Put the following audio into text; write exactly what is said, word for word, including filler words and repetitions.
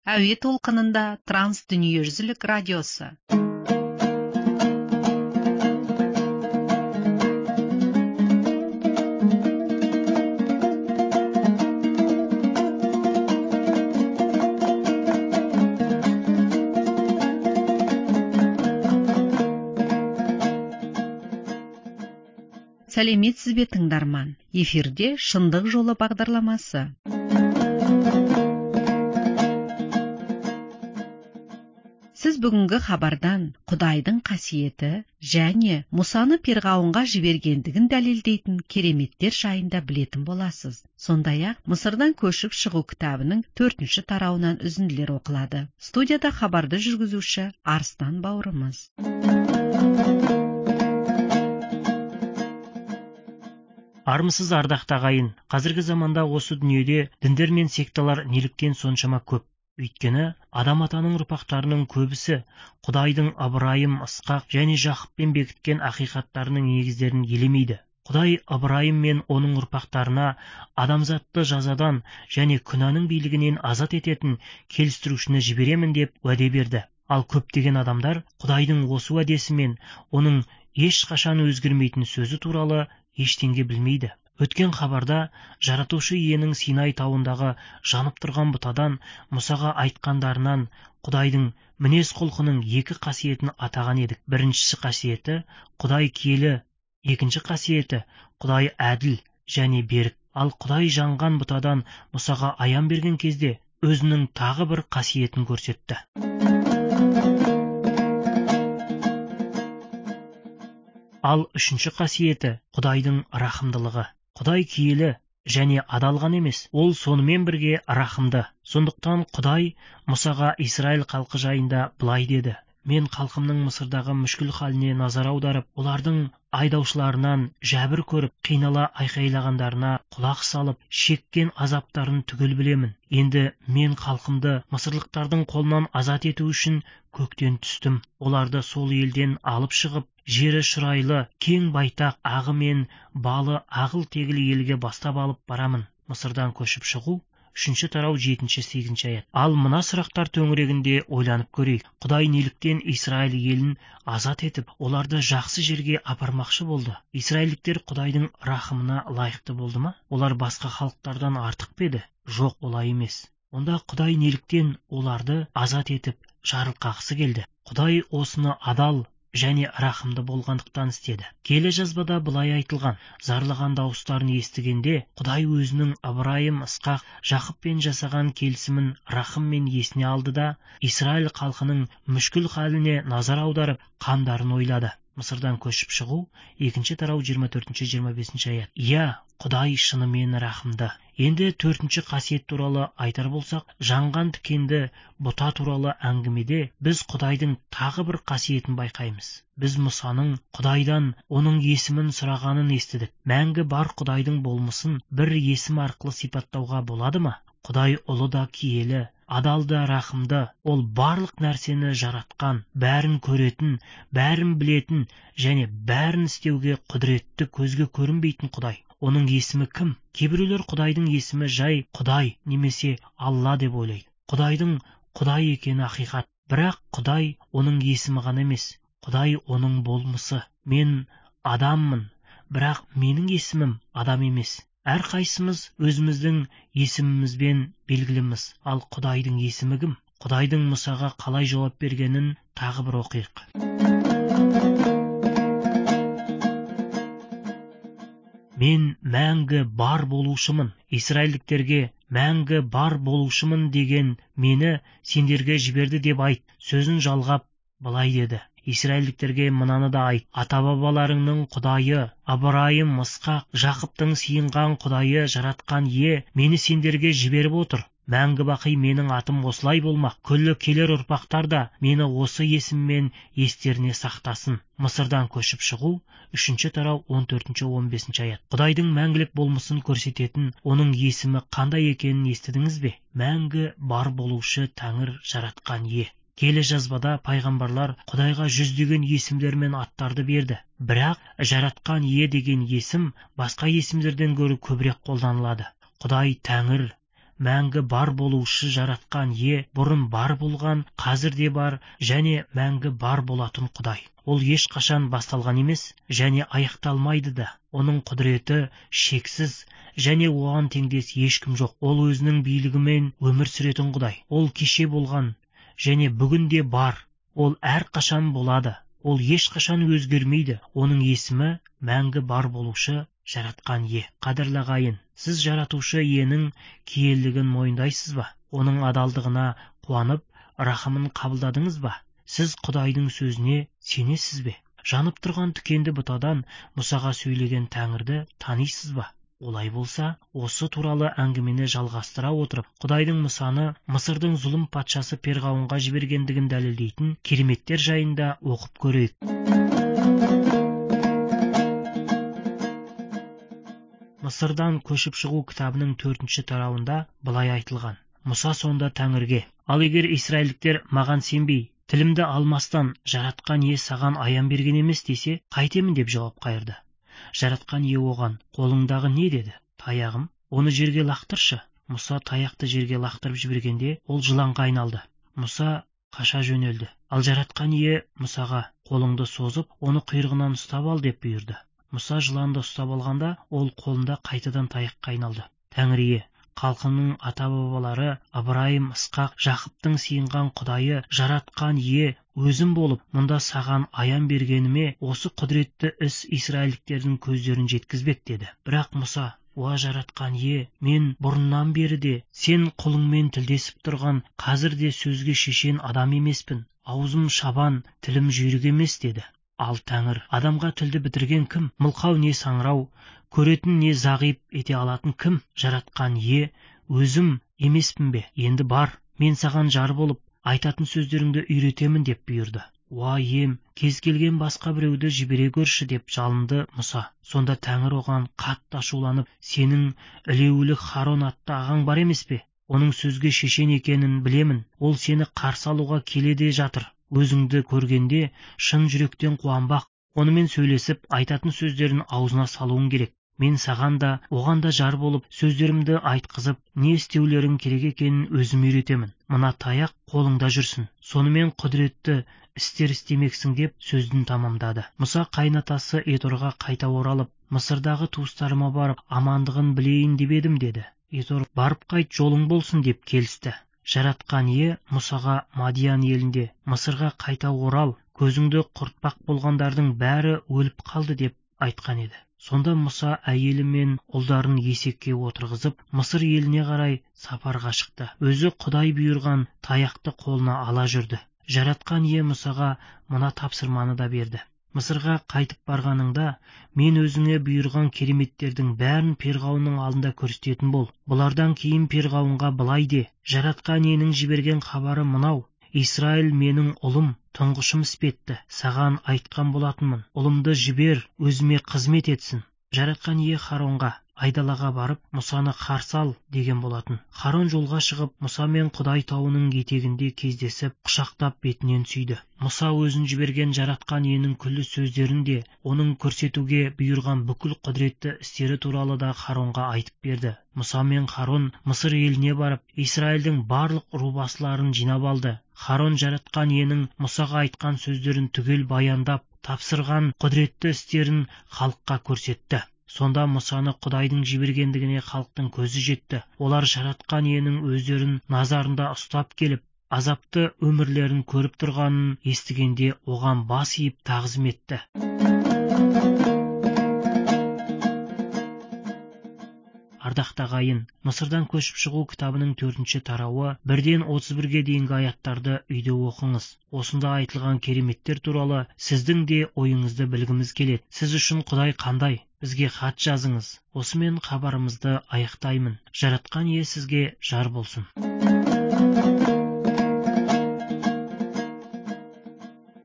Әуе толқынында Транс дүниежүзілік радиосы. Сәлеметсіз бе тыңдарман? Эфирде шындық жолы бағдарламасы. Сіз бүгінгі хабардан Құдайдың қасиеті және Мұсаны перғауынға жібергендігін дәлелдейтін кереметтер жайында білетін боласыз. Сондай-ақ Мысырдан көшіп шығу кітабының төртінші тарауынан үзінділер оқылады. Студияда хабарды жүргізуші Арыстан бауырымыз. Армысыз ардақты ағайын, қазіргі заманда осы дүниеде діндер мен секталар неліктен соншама көп? Өйткені адам атаның ұрпақтарының көбісі Құдайдың Ыбырайым, Ысқақ және Жақыппен бекіткен ақиқаттарының негіздерін елемейді. Құдай Ыбырайым мен оның ұрпақтарына адамзатты жазадан және күнәнің билігінен азат ететін келістірушіні жіберемін деп уәде берді. Ал көптеген адамдар Құдайдың осы уәдесі мен оның ешқашан өзгермейтін сөзі туралы ештеңе білмейді. Өткен хабарда жаратушы иенің Синай тауындағы жанып тұрған бұтадан Мұсаға айтқандарынан Құдайдың мінез құлқының екі қасиетін атаған едік. Біріншісі қасиеті Құдай киелі, екінші қасиеті Құдай әділ және берік. Ал Құдай жанған бұтадан Мұсаға аян берген кезде өзінің тағы бір қасиетін көрсетті. Ал үшінші қасиеті Құдайдың рахымдылығы. Құдай киелі және адал ғана емес, ол сонымен бірге рахымды. Сондықтан Құдай Мұсаға Израиль халқы жайында былай деді: мен халқымның Мысырдағы мүшкіл халіне назар аударып, олардың айдаушыларынан жәбір көріп, қинала айқайлағандарына құлақ салып, шеккен азаптарын түгел білемін. Енді мен халқымды мысырлықтардың қолынан азат ету үшін көктен түстім. Оларды сол елден алып шығып, жері шұрайлы, кең байтақ, ағы мен балы ағыл-тегіл елге бастап алып барамын. Мысырдан көшіп шығу үшінші тарау жетінші сегізінші аят. Ал мына сұрақтар төңірегінде ойланып көрейік. Құдай неліктен Израиль елін азат етіп, оларды жақсы жерге апармақшы болды? Израильдіктер Құдайдың рахымына лайықты болды ма? Олар басқа халықтардан артық па еді? Жоқ, олай емес. Онда Құдай неліктен оларды азат етіп жарылқағысы келді? Құдай осыны адал және рахымды болғандықтан істеді. Келе жазбада былай айтылған: зарлаған дауыстарын естігенде Құдай өзінің Ыбырайым, Ысқақ, Жақыппен жасаған келісімін рахыммен есіне алды да Израиль халқының мүшкіл халіне назар аударып, қамдарын ойлады. Мысырдан көшіп шығу екінші тарау жиырма төртінші жиырма бесінші аят. Иә, Құдай шынымен рахымды. Енді төртінші қасиет туралы айтар болсақ, жанған тікенді бұта туралы әңгімеде біз Құдайдың тағы бір қасиетін байқаймыз. Біз Мұсаның Құдайдан оның есімін сұрағанын естідік. Мәңгі бар Құдайдың болмысын бір есім арқылы сипаттауға болады ма? Құдай ұлы да киелі, адал да рахымды. Ол барлық нәрсені жаратқан, бәрін көретін, бәрін білетін және бәрін істеуге құдіретті, көзге көрінбейтін Құдай. Оның есімі кім? Кейбіреулер Құдайдың есімі жай Құдай немесе Алла деп ойлайды. Құдайдың Құдай екені ақиқат. Бірақ Құдай оның есімі ғана емес, Құдай оның болмысы. Мен адаммын, бірақ менің есімім адам емес. Әрқайсымыз өзіміздің есімімізбен белгіліміз. Ал Құдайдың есімі кім? Құдайдың Мұсаға қалай жауап бергенін тағы бір оқиық. Мен мәңгі бар болушымын. Израильдіктерге мәңгі бар болушымын деген мені сендерге жіберді деп айт. Сөзін жалғап былай деді: Израильдіктерге мынаны да айт: ата-бабаларыңның Құдайы, Ыбырайым, Ысқақ, Жақыптың сиынған Құдайы, жаратқан ие мені сендерге жіберіп отыр. Мәңгі бақи менің атым осылай болмақ. Күллі келер ұрпақтар да мені осы есіммен естеріне сақтасын. Мысырдан көшіп шығу үшінші тарау он төртінші он бесінші аят. Құдайдың мәңгілік болмысын көрсететін оның есімі қандай екенін естідіңіз бе? Мәңгі бар болушы Тәңір, жаратқан ие. Келе жазбада пайғамбарлар Құдайға жүздеген есімдер мен аттарды берді. Бірақ жаратқан ие деген есім басқа есімдерден гөрі көбірек қолданылады. Құдай Тәңір, мәңгі бар болушы жаратқан е, бұрын бар болған, қазір де бар және мәңгі бар болатын Құдай. Ол ешқашан басталған емес және аяқталмайды да. Оның құдіреті шексіз және оған теңдес ешкім жоқ. Ол өзінің билігімен өмір сүретін Құдай. Ол кеше болған және бүгін де бар. Ол әрқашан болады. Ол ешқашан өзгермейді. Оның есімі мәңгі бар болушы жаратқан е. Қадірлі ағайын, сіз жаратушы иенің киелілігін мойындайсыз ба? Оның адалдығына қуанып, рахымын қабылдадыңыз ба? Сіз Құдайдың сөзіне сенесіз бе? Жанып тұрған тікенді бұтадан Мұсаға сөйлеген Тәңірді танисыз ба? Олай болса, осы туралы әңгімені жалғастыра отырып, Құдайдың Мұсаны Мысырдың зұлым патшасы Перғауынға жібергендігін дәлелдейтін кереметтер жайында оқып көрейік. Мысырдан көшіп шығу кітабының төртінші тарауында былай айтылған: Мұса сонда Тәңірге: «Ал егер израильдіктер маған сенбей, тілімді алмастан жаратқан е саған аян берген емес десе, қайтемін?» деп жауап қайырды. Жаратқан е оған: «Қолыңдағы не?» деді. «Таяғым». «Оны жерге лақтыршы». Мұса таяқты жерге лақтырып жібергенде, ол жыланға айналды. Мұса қаша жөнелді. Ал жаратқан е Мұсаға: «Қолыңды созып, оны құйрығынан ұстап ал» деп бұйырды. Мұса жыланды ұстап алғанда, ол қолында қайтадан таяққа айналды. Тәңірие, халқының ата-бабалары Ыбырайым, Ысқақ, Жақыптың сиынған Құдайы, жаратқан е өзім болып, мұнда саған аян бергеніме осы құдіретті іс израильдіктердің көздерін жеткізбек деді. Бірақ Мұса: «Уа жаратқан е, мен бұрыннан бері де сен құлыңмен тілдесіп тұрған, қазір де сөзге шешен адам емеспін. Аузым шабан, тілім жүйрік емес» деді. Ал Тәңір: «Адамға тілді бітірген кім? Мылқау не саңырау, көретін не зағип ете алатын кім?» Жаратқан е өзім емеспін бе? Енді бар, мен саған жар болып, айтатын сөздеріңді үйретемін деп бұйырды. «Уа ем, кез келген басқа біреуді жібере көрші» деп жалынды Мұса. Сонда Тәңір оған қатты ашуланып: «Сенің ілеулік Харон атты ағаң бар емес пе? Оның сөзге шешен екенін білемін. Ол сені қарсы алуға келеде жатыр. Өзіңді көргенде шын жүректен қуанбақ. Онымен сөйлесіп, айтатын сөздерін аузына салуың керек. Мен саған да, оған да жар болып, сөздерімді айтқызып, не істеулерің керек екенін өзім үйретемін. Мына таяқ қолыңда жүрсін. Сонымен құдіретті істер істемексің» деп сөзін тамамдады. Мұса қайнатасы Еторға қайта оралып: «Мысырдағы туыстарыма барып, амандығын білейін деп едім» деді. Етор: «Барып қайт, жолың болсын» деп келісті. Жаратқан е Мұсаға Мадиян елінде: «Мысырға қайта орал, көзіңді құртпақ болғандардың бәрі өліп қалды» деп айтқан еді. Сонда Мұса әйелі мен ұлдарын есекке отырғызып, Мысыр еліне қарай сапарға шықты. Өзі Құдай бұйырған таяқты қолына ала жүрді. Жаратқан е Мұсаға мына тапсырманы да берді: «Мысырға қайтып барғаныңда, мен өзіңе бұйырған кереметтердің бәрін Перғауынның алдында көрсететін бол. Бұлардан кейін Перғауынға былай де: жаратқан енің жіберген хабары мынау: Израиль менің ұлым, тұңғышым іспетті. Саған айтқан болатынмын, ұлымды жібер, өзіме қызмет етсін». Жаратқан е Харонға: «Айдалаға барып, Мұсаны қарсы ал» деген болатын. Харон жолға шығып, Мұса мен Құдай тауының етегінде кездесіп, құшақтап бетінен сүйді. Мұса өзін жіберген жаратқан енің күллі сөздерін де, оның көрсетуге бұйырған бүкіл құдіретті істері туралы да Харонға айтып берді. Мұса мен Харон Мысыр еліне барып, Израильдің барлық рубасыларын жинап алды. Харон жаратқан енің Мұсаға айтқан сөздерін түгел баяндап, тапсырған құдіретті істерін халыққа көрсетті. Сонда Мұсаны Құдайдың жібергендігіне халықтың көзі жетті. Олар жаратқан енің өздерін назарында ұстап келіп, азапты өмірлерін көріп тұрғанын естігенде оған бас иіп тағзым етті. Ардақты ағайын, Мысырдан көшіп шығу кітабының төртінші тарауы бірден отыз бірге дейінгі аяттарды үйде оқыңыз. Осында айтылған кереметтер туралы сіздің де ойыңызды білгіміз келеді. Сіз үшін Құдай қандай? Бізге хат жазыңыз. Осымен хабарымызды аяқтаймын. Жаратқан ие сізге жар болсын.